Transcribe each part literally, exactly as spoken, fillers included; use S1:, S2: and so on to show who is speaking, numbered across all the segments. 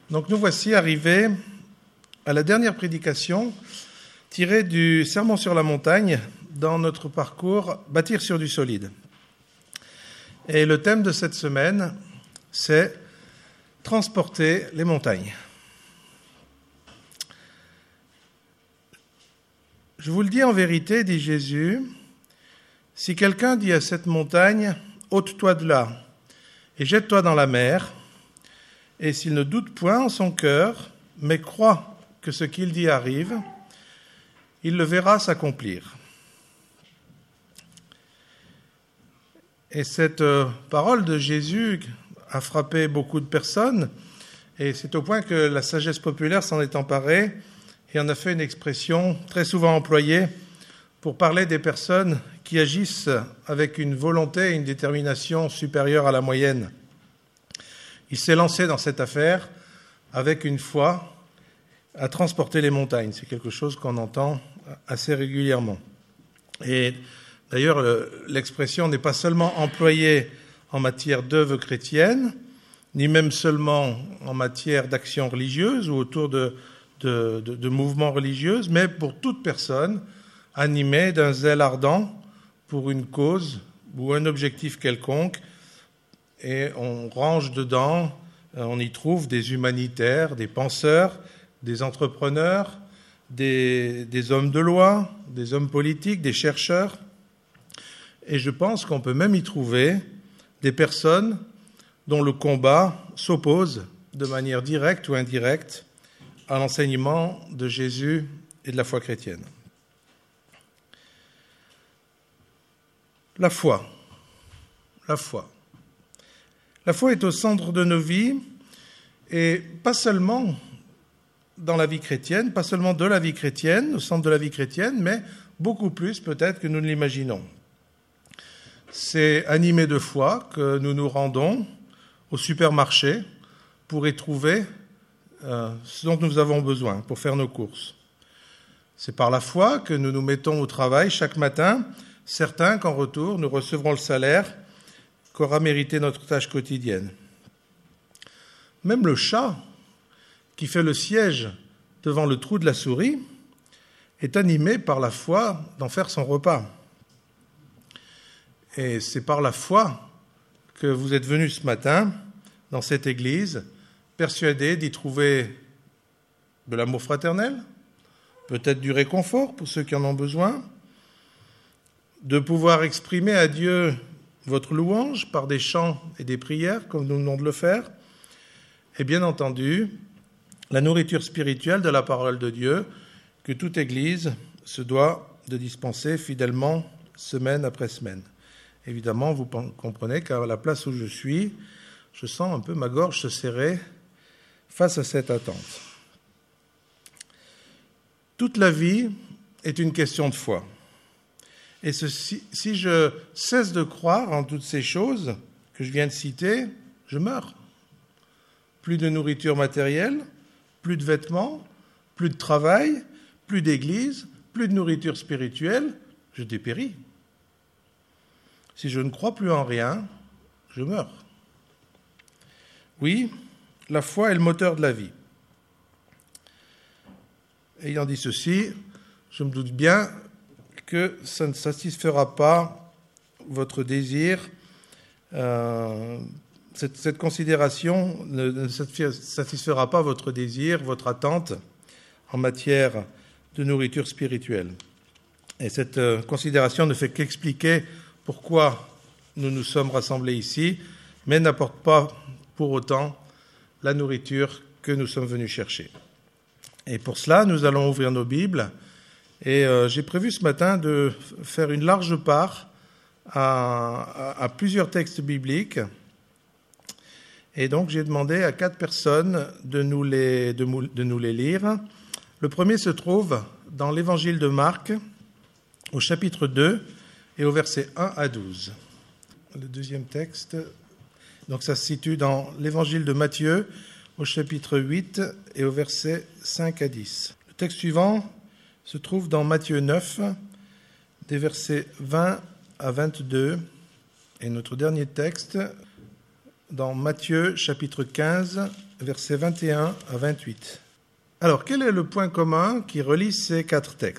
S1: Donc nous voici arrivés à la dernière prédication tirée du Sermon sur la montagne dans notre parcours « Bâtir sur du solide ». Et le thème de cette semaine, c'est « Transporter les montagnes ». Je vous le dis en vérité, dit Jésus, si quelqu'un dit à cette montagne « ôte-toi de là et jette-toi dans la mer », et s'il ne doute point en son cœur, mais croit que ce qu'il dit arrive, il le verra s'accomplir. Et cette parole de Jésus a frappé beaucoup de personnes, et c'est au point que la sagesse populaire s'en est emparée et en a fait une expression très souvent employée pour parler des personnes qui agissent avec une volonté et une détermination supérieure à la moyenne. Il s'est lancé dans cette affaire avec une foi à transporter les montagnes. C'est quelque chose qu'on entend assez régulièrement. Et d'ailleurs, l'expression n'est pas seulement employée en matière d'œuvre chrétienne, ni même seulement en matière d'action religieuse ou autour de, de, de, de mouvements religieux, mais pour toute personne animée d'un zèle ardent pour une cause ou un objectif quelconque. Et on range dedans, on y trouve des humanitaires, des penseurs, des entrepreneurs, des, des hommes de loi, des hommes politiques, des chercheurs. Et je pense qu'on peut même y trouver des personnes dont le combat s'oppose de manière directe ou indirecte à l'enseignement de Jésus et de la foi chrétienne. La foi. La foi. La foi est au centre de nos vies, et pas seulement dans la vie chrétienne, pas seulement de la vie chrétienne, au centre de la vie chrétienne, mais beaucoup plus peut-être que nous ne l'imaginons. C'est animé de foi que nous nous rendons au supermarché pour y trouver euh, ce dont nous avons besoin pour faire nos courses. C'est par la foi que nous nous mettons au travail chaque matin, certains qu'en retour nous recevrons le salaire qu'aura mérité notre tâche quotidienne. Même le chat, qui fait le siège devant le trou de la souris, est animé par la foi d'en faire son repas. Et c'est par la foi que vous êtes venus ce matin dans cette église, persuadés d'y trouver de l'amour fraternel, peut-être du réconfort pour ceux qui en ont besoin, de pouvoir exprimer à Dieu votre louange par des chants et des prières, comme nous venons de le faire, et bien entendu, la nourriture spirituelle de la parole de Dieu que toute Église se doit de dispenser fidèlement semaine après semaine. Évidemment, vous comprenez qu'à la place où je suis, je sens un peu ma gorge se serrer face à cette attente. Toute la vie est une question de foi. Et ceci, si je cesse de croire en toutes ces choses que je viens de citer, je meurs. Plus de nourriture matérielle, plus de vêtements, plus de travail, plus d'église, plus de nourriture spirituelle, je dépéris. Si je ne crois plus en rien, je meurs. Oui, la foi est le moteur de la vie. Ayant dit ceci, je me doute bien que ça ne satisfera pas votre désir, euh, cette, cette considération ne, ne satisfera pas votre désir, votre attente en matière de nourriture spirituelle. Et cette euh, considération ne fait qu'expliquer pourquoi nous nous sommes rassemblés ici, mais n'apporte pas pour autant la nourriture que nous sommes venus chercher. Et pour cela, nous allons ouvrir nos Bibles. Et euh, j'ai prévu ce matin de faire une large part à, à, à plusieurs textes bibliques. Et donc j'ai demandé à quatre personnes de nous, les, de, de nous les lire. Le premier se trouve dans l'Évangile de Marc, au chapitre deux et au verset un à douze. Le deuxième texte, donc ça se situe dans l'Évangile de Matthieu, au chapitre huit et au verset cinq à dix. Le texte suivant se trouve dans Matthieu neuf, des versets vingt à vingt-deux. Et notre dernier texte dans Matthieu chapitre quinze, versets vingt et un à vingt-huit. Alors, quel est le point commun qui relie ces quatre textes ?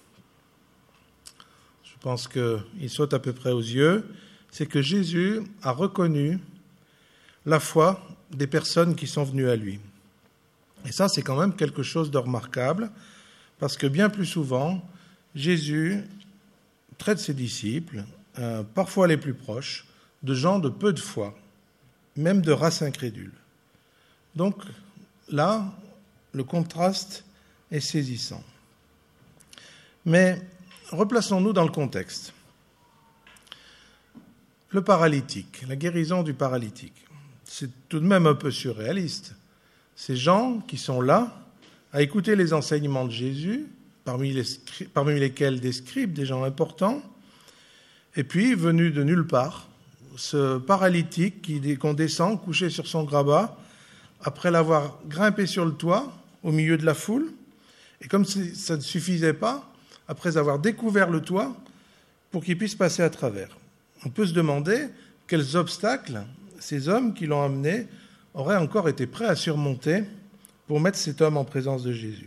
S1: Je pense qu'il saute à peu près aux yeux. C'est que Jésus a reconnu la foi des personnes qui sont venues à lui. Et ça, c'est quand même quelque chose de remarquable, parce que bien plus souvent, Jésus traite ses disciples, euh, parfois les plus proches, de gens de peu de foi, même de race incrédule. Donc là, le contraste est saisissant. Mais replaçons-nous dans le contexte. Le paralytique, la guérison du paralytique, c'est tout de même un peu surréaliste. Ces gens qui sont là à écouter les enseignements de Jésus, parmi, les, parmi lesquels des scribes, des gens importants, et puis, venu de nulle part, ce paralytique qui, qu'on descend couché sur son grabat, après l'avoir grimpé sur le toit, au milieu de la foule, et comme ça ne suffisait pas, après avoir découvert le toit, pour qu'il puisse passer à travers. On peut se demander quels obstacles ces hommes qui l'ont amené auraient encore été prêts à surmonter pour mettre cet homme en présence de Jésus.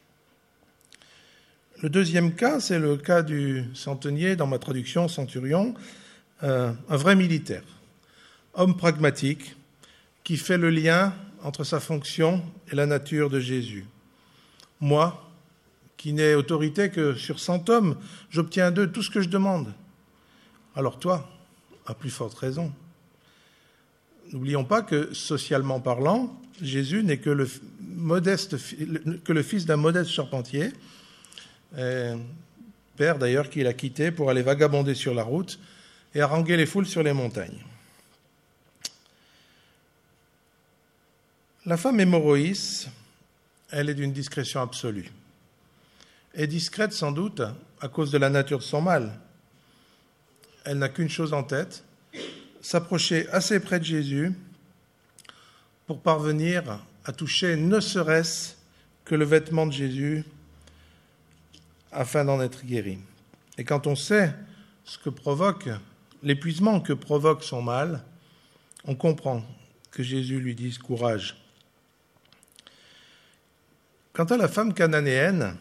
S1: Le deuxième cas, c'est le cas du centenier, dans ma traduction, centurion, euh, un vrai militaire, homme pragmatique, qui fait le lien entre sa fonction et la nature de Jésus. Moi, qui n'ai autorité que sur cent hommes, j'obtiens d'eux tout ce que je demande. Alors toi, à plus forte raison. N'oublions pas que, socialement parlant, Jésus n'est que le, modeste, que le fils d'un modeste charpentier, euh, père d'ailleurs qu'il a quitté pour aller vagabonder sur la route et haranguer les foules sur les montagnes. La femme hémorroïs, elle est d'une discrétion absolue. Et discrète sans doute à cause de la nature de son mal. Elle n'a qu'une chose en tête, s'approcher assez près de Jésus pour parvenir à toucher ne serait-ce que le vêtement de Jésus afin d'en être guéri. Et quand on sait ce que provoque, l'épuisement que provoque son mal, on comprend que Jésus lui dise « courage ». Quant à la femme cananéenne,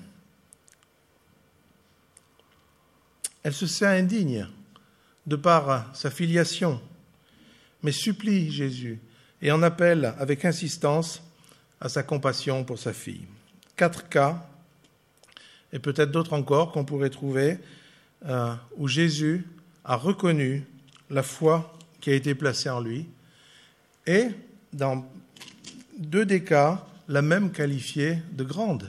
S1: elle se sent indigne de par sa filiation, mais supplie Jésus et en appelle avec insistance à sa compassion pour sa fille. Quatre cas, et peut-être d'autres encore qu'on pourrait trouver, euh, où Jésus a reconnu la foi qui a été placée en lui, et dans deux des cas, la même qualifiée de grande.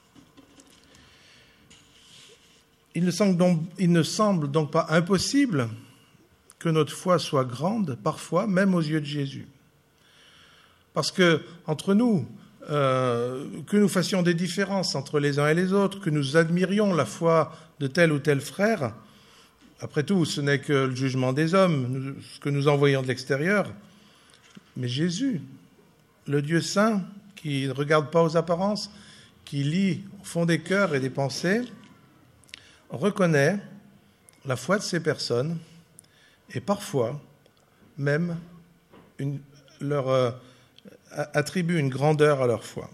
S1: Il ne semble donc, il ne semble donc pas impossible que notre foi soit grande, parfois, même aux yeux de Jésus. Parce que, entre nous, euh, que nous fassions des différences entre les uns et les autres, que nous admirions la foi de tel ou tel frère, après tout, ce n'est que le jugement des hommes, ce que nous envoyons de l'extérieur. Mais Jésus, le Dieu saint, qui ne regarde pas aux apparences, qui lit au fond des cœurs et des pensées, reconnaît la foi de ces personnes et parfois même une, leur euh, attribue une grandeur à leur foi.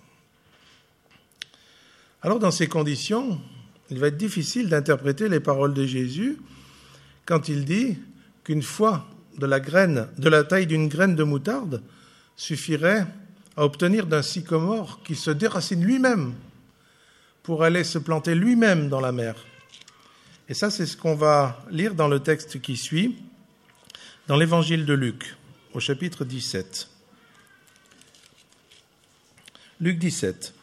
S1: Alors dans ces conditions, il va être difficile d'interpréter les paroles de Jésus quand il dit qu'une foi de la graine, de la taille d'une graine de moutarde suffirait à obtenir d'un sycomore qui se déracine lui-même pour aller se planter lui-même dans la mer. Et ça, c'est ce qu'on va lire dans le texte qui suit, dans l'évangile de Luc, au chapitre dix-sept. Luc dix-sept.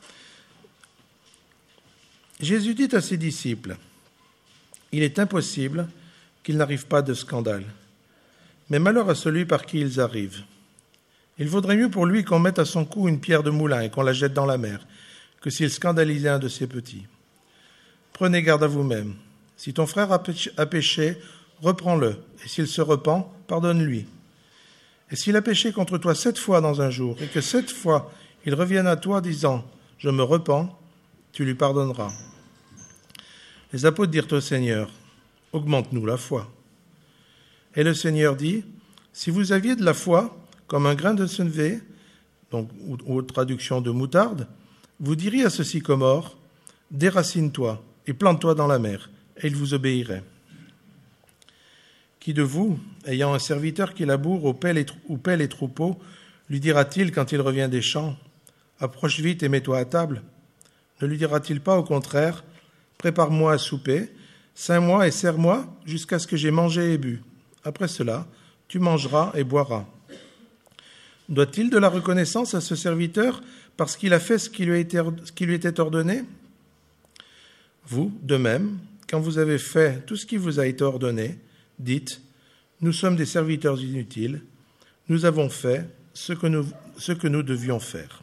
S1: Jésus dit à ses disciples, « Il est impossible qu'il n'arrive pas de scandale, mais malheur à celui par qui ils arrivent. Il vaudrait mieux pour lui qu'on mette à son cou une pierre de moulin et qu'on la jette dans la mer, que s'il scandalisait un de ses petits. Prenez garde à vous-même. Si ton frère a péché, reprends-le, et s'il se repent, pardonne-lui. Et s'il a péché contre toi sept fois dans un jour, et que sept fois il revienne à toi disant « Je me repens », tu lui pardonneras. Les apôtres dirent au Seigneur « Augmente-nous la foi ». Et le Seigneur dit « Si vous aviez de la foi comme un grain de sénévé, donc, ou, ou traduction de moutarde, vous diriez à ce sycomore, déracine-toi et plante-toi dans la mer, et il vous obéirait. Qui de vous, ayant un serviteur qui laboure ou pèle les troupeaux, lui dira-t-il quand il revient des champs, approche vite et mets-toi à table? Ne lui dira-t-il pas au contraire, prépare-moi à souper, ceins-moi et sers-moi jusqu'à ce que j'ai mangé et bu. Après cela, tu mangeras et boiras. Doit-il de la reconnaissance à ce serviteur parce qu'il a fait ce qui lui, a été, ce qui lui était ordonné? Vous, de même, quand vous avez fait tout ce qui vous a été ordonné, dites, nous sommes des serviteurs inutiles, nous avons fait ce que nous, ce que nous devions faire.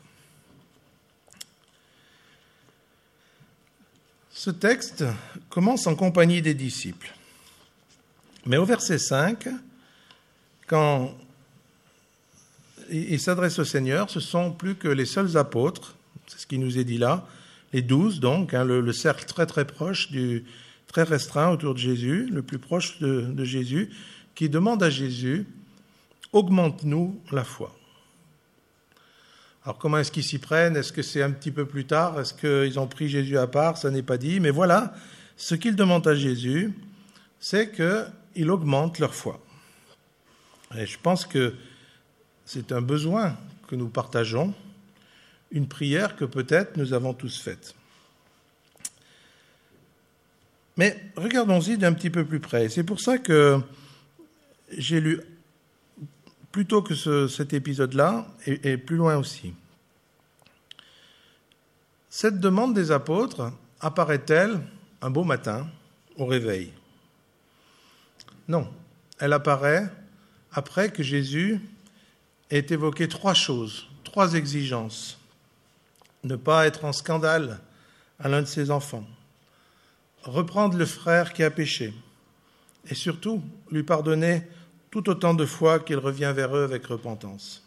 S1: Ce texte commence en compagnie des disciples. Mais au verset cinq, quand il s'adresse au Seigneur, ce ne sont plus que les seuls apôtres, c'est ce qui nous est dit là, les douze donc, hein, le, le cercle très très proche, du, très restreint autour de Jésus, le plus proche de, de Jésus, qui demande à Jésus, augmente-nous la foi. Alors comment est-ce qu'ils s'y prennent? Est-ce que c'est un petit peu plus tard? Est-ce qu'ils ont pris Jésus à part? Ça n'est pas dit. Mais voilà, ce qu'ils demandent à Jésus, c'est qu'il augmente leur foi. Et je pense que c'est un besoin que nous partageons, une prière que peut-être nous avons tous faite. Mais regardons-y d'un petit peu plus près. C'est pour ça que j'ai lu plutôt que ce, cet épisode-là, et, et plus loin aussi. Cette demande des apôtres apparaît-elle un beau matin au réveil? Non, elle apparaît après que Jésus ait évoqué trois choses, trois exigences. Ne pas être en scandale à l'un de ses enfants, reprendre le frère qui a péché, et surtout lui pardonner tout autant de fois qu'il revient vers eux avec repentance.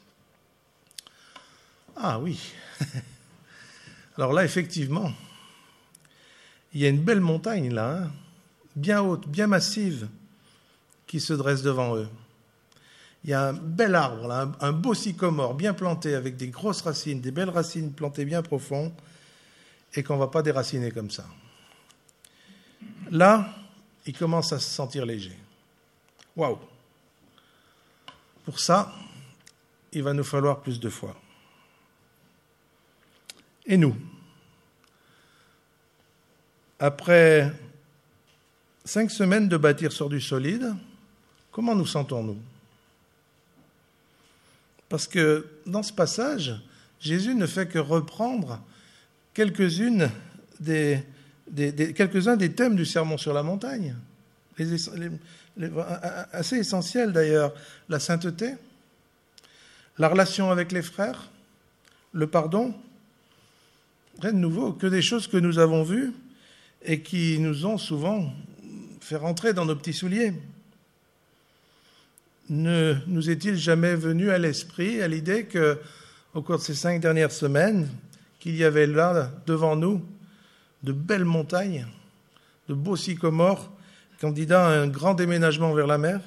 S1: Ah oui. Alors là, effectivement, il y a une belle montagne là, hein, bien haute, bien massive, qui se dresse devant eux. Il y a un bel arbre, là, un, un beau sycomore bien planté avec des grosses racines, des belles racines plantées bien profond, et qu'on ne va pas déraciner comme ça. Là, il commence à se sentir léger. Waouh! Pour ça, il va nous falloir plus de foi. Et nous, après cinq semaines de bâtir sur du solide, comment nous sentons-nous? Parce que dans ce passage, Jésus ne fait que reprendre quelques-unes des, des, des, quelques-uns des thèmes du Sermon sur la montagne, les, les, les, assez essentiels d'ailleurs, la sainteté, la relation avec les frères, le pardon. Rien de nouveau, que des choses que nous avons vues et qui nous ont souvent fait rentrer dans nos petits souliers. Ne nous est-il jamais venu à l'esprit, à l'idée qu'au cours de ces cinq dernières semaines, qu'il y avait là, devant nous, de belles montagnes, de beaux sycomores, candidats à un grand déménagement vers la mer?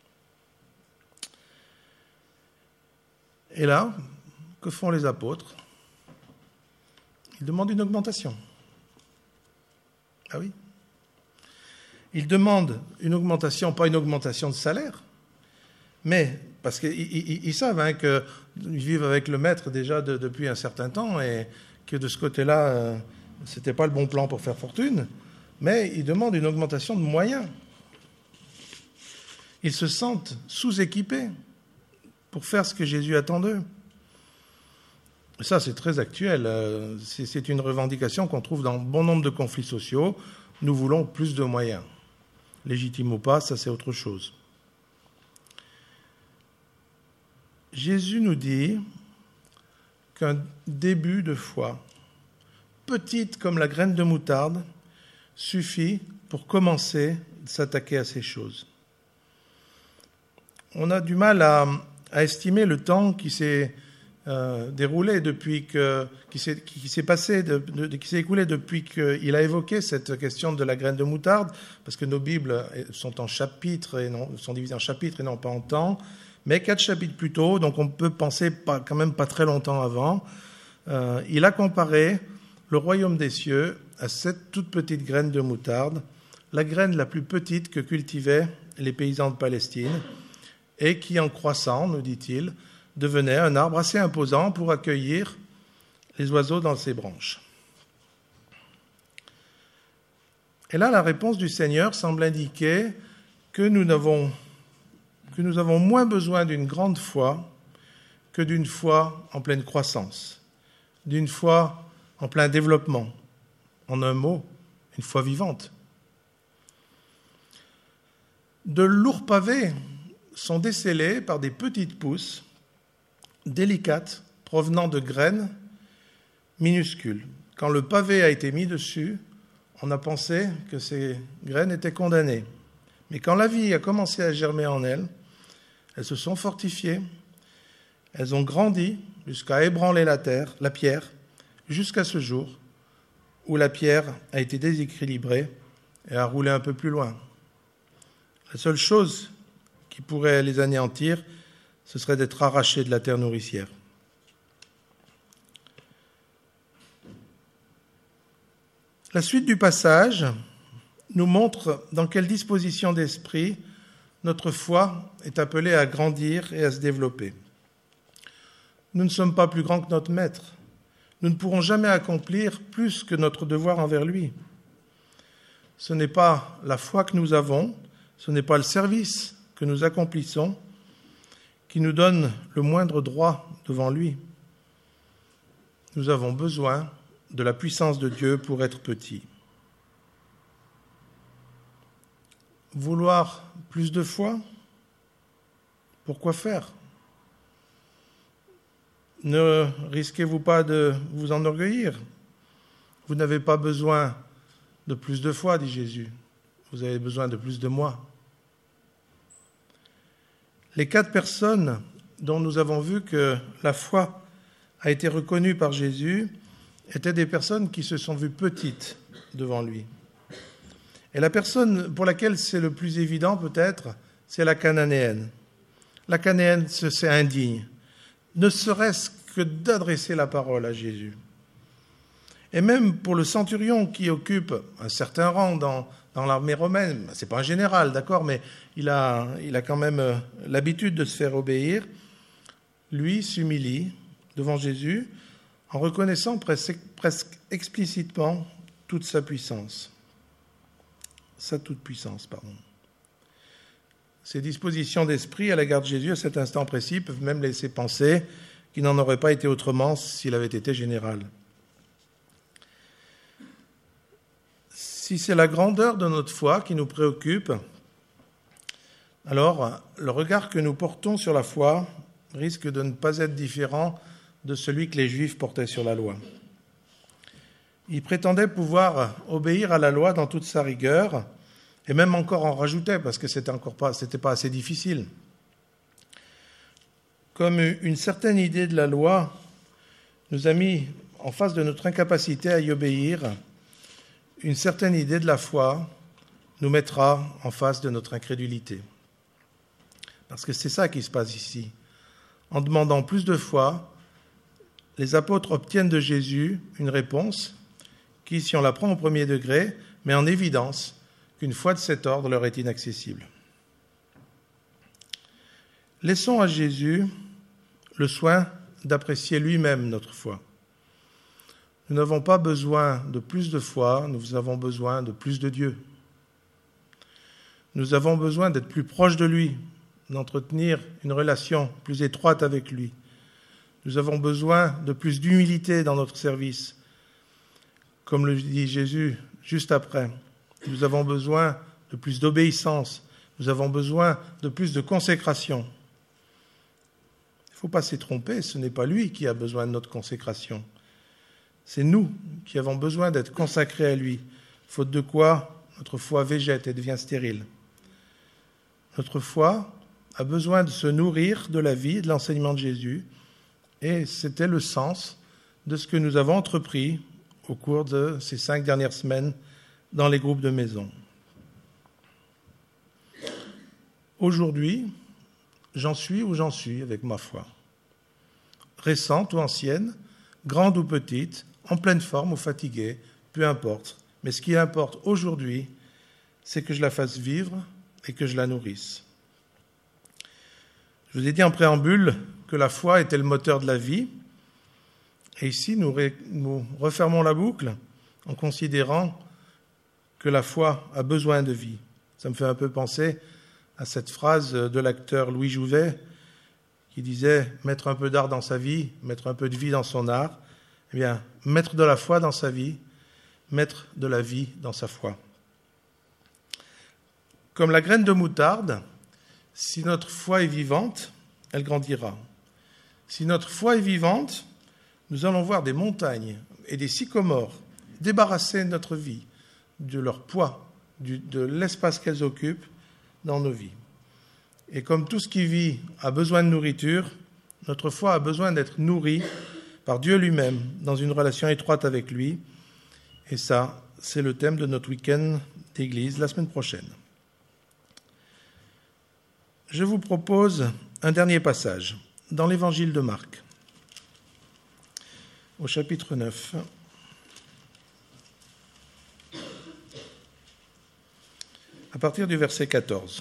S1: Et là, que font les apôtres? Ils demandent une augmentation. Ah oui. Ils demandent une augmentation, pas une augmentation de salaire, mais parce qu'ils ils, ils savent hein, qu'ils vivent avec le maître déjà de, depuis un certain temps et que de ce côté-là, euh, ce n'était pas le bon plan pour faire fortune, mais ils demandent une augmentation de moyens. Ils se sentent sous-équipés pour faire ce que Jésus attend d'eux. Ça, c'est très actuel. C'est une revendication qu'on trouve dans bon nombre de conflits sociaux. Nous voulons plus de moyens. Légitime ou pas, ça c'est autre chose. Jésus nous dit qu'un début de foi, petite comme la graine de moutarde, suffit pour commencer à s'attaquer à ces choses. On a du mal à, à estimer le temps qui s'est Euh, déroulé depuis que, qui s'est, qui s'est passé, de, de, qui s'est écoulé depuis qu'il a évoqué cette question de la graine de moutarde, parce que nos Bibles sont en chapitres et non, sont divisées en chapitres et non pas en temps, Mais quatre chapitres plus tôt, donc on peut penser pas, quand même pas très longtemps avant, euh, il a comparé le royaume des cieux à cette toute petite graine de moutarde, la graine la plus petite que cultivaient les paysans de Palestine, et qui, en croissant, nous dit-il, devenait un arbre assez imposant pour accueillir les oiseaux dans ses branches. Et là, la réponse du Seigneur semble indiquer que nous n'avons, que nous avons moins besoin d'une grande foi que d'une foi en pleine croissance, d'une foi en plein développement, en un mot, une foi vivante. De lourds pavés sont décelés par des petites pousses délicates provenant de graines minuscules. Quand le pavé a été mis dessus, on a pensé que ces graines étaient condamnées. Mais quand la vie a commencé à germer en elles, elles se sont fortifiées, elles ont grandi jusqu'à ébranler la terre, la pierre, jusqu'à ce jour où la pierre a été déséquilibrée et a roulé un peu plus loin. La seule chose qui pourrait les anéantir, ce serait d'être arrachés de la terre nourricière. La suite du passage nous montre dans quelle disposition d'esprit notre foi est appelée à grandir et à se développer. Nous ne sommes pas plus grands que notre Maître. Nous ne pourrons jamais accomplir plus que notre devoir envers lui. Ce n'est pas la foi que nous avons, ce n'est pas le service que nous accomplissons qui nous donne le moindre droit devant lui. Nous avons besoin de la puissance de Dieu pour être petits. Vouloir plus de foi? Pourquoi faire? Ne risquez-vous pas de vous enorgueillir? Vous n'avez pas besoin de plus de foi, dit Jésus. Vous avez besoin de plus de moi. Les quatre personnes dont nous avons vu que la foi a été reconnue par Jésus étaient des personnes qui se sont vues petites devant lui. Et la personne pour laquelle c'est le plus évident peut-être, c'est la cananéenne. La cananéenne, c'est indigne, ne serait-ce que d'adresser la parole à Jésus. Et même pour le centurion qui occupe un certain rang dans, dans l'armée romaine, c'est pas un général, d'accord, mais il a, il a quand même l'habitude de se faire obéir, lui s'humilie devant Jésus en reconnaissant presque, presque explicitement toute sa puissance. Sa toute-puissance, pardon. Ses dispositions d'esprit à l'égard de Jésus à cet instant précis peuvent même laisser penser qu'il n'en aurait pas été autrement s'il avait été général. Si c'est la grandeur de notre foi qui nous préoccupe, alors le regard que nous portons sur la foi risque de ne pas être différent de celui que les Juifs portaient sur la loi. Ils prétendaient pouvoir obéir à la loi dans toute sa rigueur, et même encore en rajoutaient, parce que c'était encore pas, c'était pas assez difficile. Comme une certaine idée de la loi nous a mis en face de notre incapacité à y obéir, une certaine idée de la foi nous mettra en face de notre incrédulité. Parce que c'est ça qui se passe ici. En demandant plus de foi, les apôtres obtiennent de Jésus une réponse qui, si on la prend au premier degré, met en évidence qu'une foi de cet ordre leur est inaccessible. Laissons à Jésus le soin d'apprécier lui-même notre foi. Nous n'avons pas besoin de plus de foi, nous avons besoin de plus de Dieu. Nous avons besoin d'être plus proches de lui, d'entretenir une relation plus étroite avec lui. Nous avons besoin de plus d'humilité dans notre service. Comme le dit Jésus juste après, nous avons besoin de plus d'obéissance, nous avons besoin de plus de consécration. Il ne faut pas s'y tromper, ce n'est pas lui qui a besoin de notre consécration. C'est nous qui avons besoin d'être consacrés à lui, faute de quoi notre foi végète et devient stérile. Notre foi a besoin de se nourrir de la vie et de l'enseignement de Jésus, et c'était le sens de ce que nous avons entrepris au cours de ces cinq dernières semaines dans les groupes de maison. Aujourd'hui, j'en suis où j'en suis avec ma foi. Récente ou ancienne, grande ou petite, en pleine forme ou fatiguée, peu importe. Mais ce qui importe aujourd'hui, c'est que je la fasse vivre et que je la nourrisse. Je vous ai dit en préambule que la foi était le moteur de la vie. Et ici, nous, ré, nous refermons la boucle en considérant que la foi a besoin de vie. Ça me fait un peu penser à cette phrase de l'acteur Louis Jouvet qui disait « mettre un peu d'art dans sa vie, mettre un peu de vie dans son art ». Eh bien, mettre de la foi dans sa vie, mettre de la vie dans sa foi. Comme la graine de moutarde, si notre foi est vivante, elle grandira. Si notre foi est vivante, nous allons voir des montagnes et des sycomores débarrasser notre vie de leur poids, du, de l'espace qu'elles occupent dans nos vies. Et comme tout ce qui vit a besoin de nourriture, notre foi a besoin d'être nourrie par Dieu lui-même, dans une relation étroite avec lui. Et ça, c'est le thème de notre week-end d'église la semaine prochaine. Je vous propose un dernier passage dans l'évangile de Marc, au chapitre neuf. À partir du verset quatorze.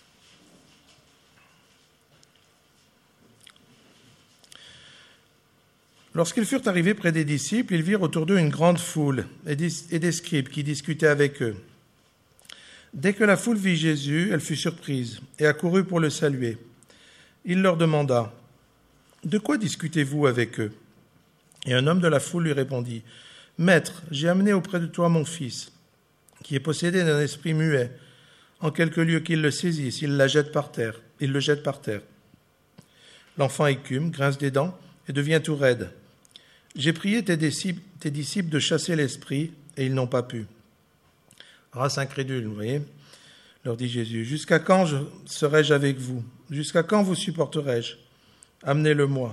S1: Lorsqu'ils furent arrivés près des disciples, ils virent autour d'eux une grande foule et des scribes qui discutaient avec eux. Dès que la foule vit Jésus, elle fut surprise et accourut pour le saluer. Il leur demanda « De quoi discutez-vous avec eux ?» Et un homme de la foule lui répondit « Maître, j'ai amené auprès de toi mon fils, qui est possédé d'un esprit muet. En quelque lieu qu'il le saisisse, il la jette par terre. Il le jette par terre. L'enfant écume, grince des dents et devient tout raide. J'ai prié tes disciples, tes disciples de chasser l'esprit, et ils n'ont pas pu. » Race incrédule, vous voyez, leur dit Jésus. « Jusqu'à quand je serai-je avec vous? Jusqu'à quand vous supporterai-je? Amenez-le-moi. »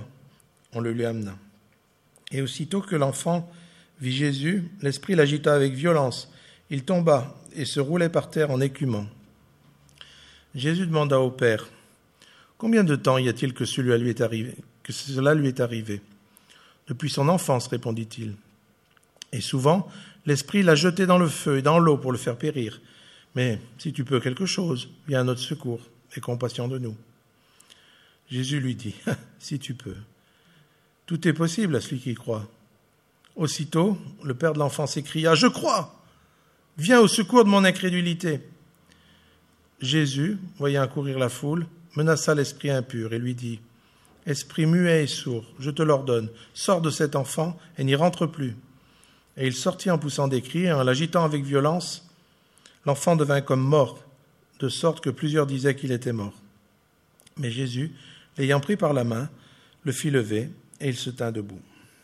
S1: On le lui amena. Et aussitôt que l'enfant vit Jésus, l'esprit l'agita avec violence. Il tomba et se roulait par terre en écumant. Jésus demanda au Père, « Combien de temps y a-t-il que cela lui est arrivé, que cela lui est arrivé ?» Depuis son enfance, répondit-il. Et souvent, l'esprit l'a jeté dans le feu et dans l'eau pour le faire périr. Mais si tu peux quelque chose, viens à notre secours et compassion de nous. Jésus lui dit, « Si tu peux. Tout est possible à celui qui croit. » Aussitôt, le père de l'enfant s'écria, « Je crois! Viens au secours de mon incrédulité. » Jésus, voyant accourir la foule, menaça l'esprit impur et lui dit, « Esprit muet et sourd, je te l'ordonne, sors de cet enfant et n'y rentre plus. » Et il sortit en poussant des cris et en l'agitant avec violence. L'enfant devint comme mort, de sorte que plusieurs disaient qu'il était mort. Mais Jésus, l'ayant pris par la main, le fit lever et il se tint debout.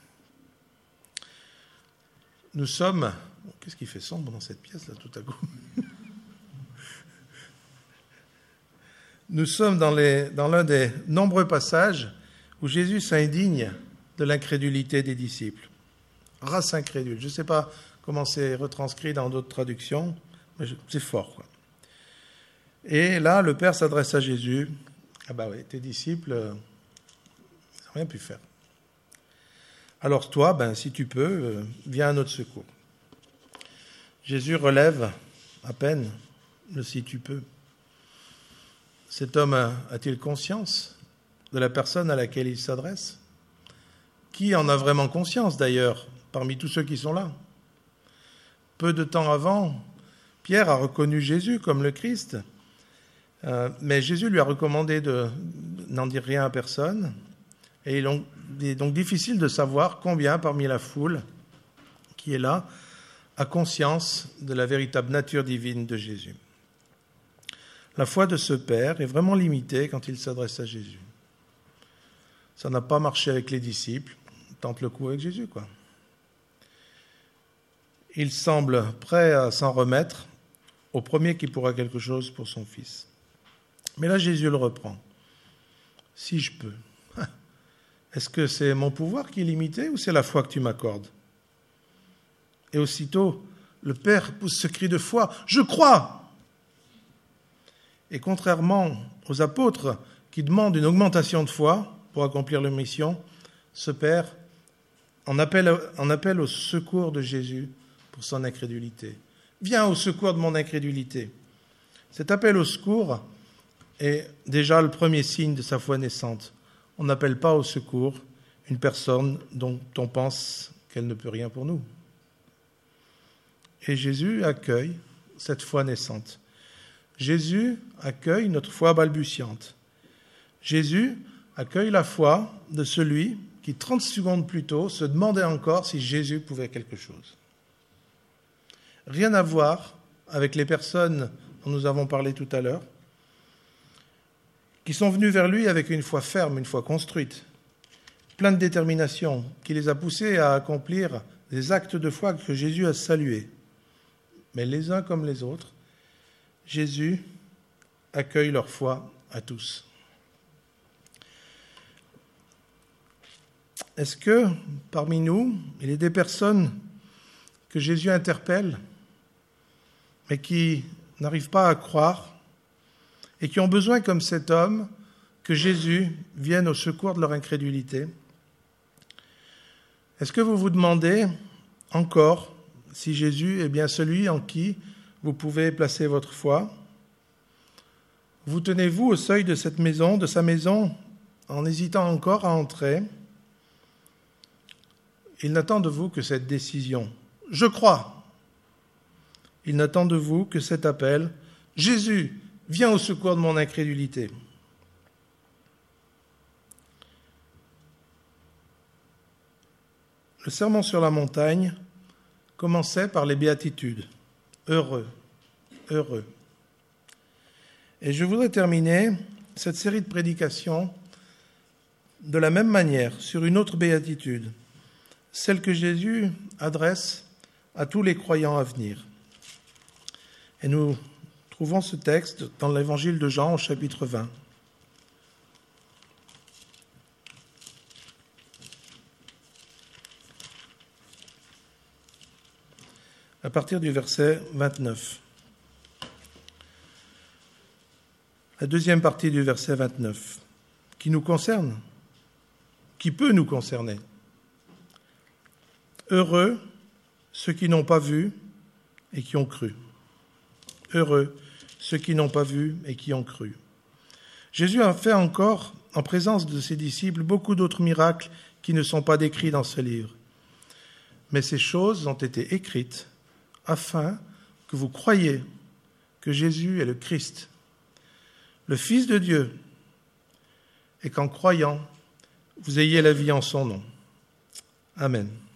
S1: Nous sommes... Qu'est-ce qui fait sombre dans cette pièce, là, tout à coup? Nous sommes dans, les, dans l'un des nombreux passages où Jésus s'indigne de l'incrédulité des disciples. Race incrédule. Je ne sais pas comment c'est retranscrit dans d'autres traductions, mais c'est fort, quoi. Et là, le Père s'adresse à Jésus. Ah bah oui, tes disciples, euh, ils n'ont rien pu faire. Alors toi, ben, si tu peux, euh, viens à notre secours. Jésus relève à peine le « si tu peux ». Cet homme a, a-t-il conscience de la personne à laquelle il s'adresse? Qui en a vraiment conscience, d'ailleurs, parmi tous ceux qui sont là? Peu de temps avant, Pierre a reconnu Jésus comme le Christ, euh, mais Jésus lui a recommandé de n'en dire rien à personne, et il est donc difficile de savoir combien, parmi la foule qui est là, a conscience de la véritable nature divine de Jésus. La foi de ce père est vraiment limitée quand il s'adresse à Jésus. Ça n'a pas marché avec les disciples, tente le coup avec Jésus, quoi. Il semble prêt à s'en remettre au premier qui pourra quelque chose pour son fils. Mais là, Jésus le reprend. Si je peux. Est-ce que c'est mon pouvoir qui est limité ou c'est la foi que tu m'accordes? Et aussitôt, le Père pousse ce cri de foi, « Je crois !» Et contrairement aux apôtres qui demande une augmentation de foi pour accomplir leur mission, ce père en appelle, en appelle au secours de Jésus pour son incrédulité. Viens au secours de mon incrédulité. Cet appel au secours est déjà le premier signe de sa foi naissante. On n'appelle pas au secours une personne dont on pense qu'elle ne peut rien pour nous. Et Jésus accueille cette foi naissante. Jésus accueille notre foi balbutiante. Jésus accueille la foi de celui qui, trente secondes plus tôt, se demandait encore si Jésus pouvait quelque chose. Rien à voir avec les personnes dont nous avons parlé tout à l'heure, qui sont venues vers lui avec une foi ferme, une foi construite, plein de détermination, qui les a poussés à accomplir des actes de foi que Jésus a salués. Mais les uns comme les autres, Jésus accueille leur foi à tous. Est-ce que, parmi nous, il y a des personnes que Jésus interpelle, mais qui n'arrivent pas à croire, et qui ont besoin, comme cet homme, que Jésus vienne au secours de leur incrédulité? Est-ce que vous vous demandez encore si Jésus est bien celui en qui vous pouvez placer votre foi? Vous tenez-vous au seuil de cette maison, de sa maison, en hésitant encore à entrer? Il n'attend de vous que cette décision. Je crois. Il n'attend de vous que cet appel. Jésus, viens au secours de mon incrédulité. Le sermon sur la montagne commençait par les béatitudes. Heureux, heureux. Et je voudrais terminer cette série de prédications de la même manière, sur une autre béatitude, celle que Jésus adresse à tous les croyants à venir. Et nous trouvons ce texte dans l'évangile de Jean au chapitre vingt. À partir du verset vingt-neuf. La deuxième partie du verset vingt-neuf, qui nous concerne, qui peut nous concerner. Heureux ceux qui n'ont pas vu et qui ont cru. Heureux ceux qui n'ont pas vu et qui ont cru. Jésus a fait encore, en présence de ses disciples, beaucoup d'autres miracles qui ne sont pas décrits dans ce livre. Mais ces choses ont été écrites afin que vous croyiez que Jésus est le Christ, le Fils de Dieu, et qu'en croyant, vous ayez la vie en son nom. Amen.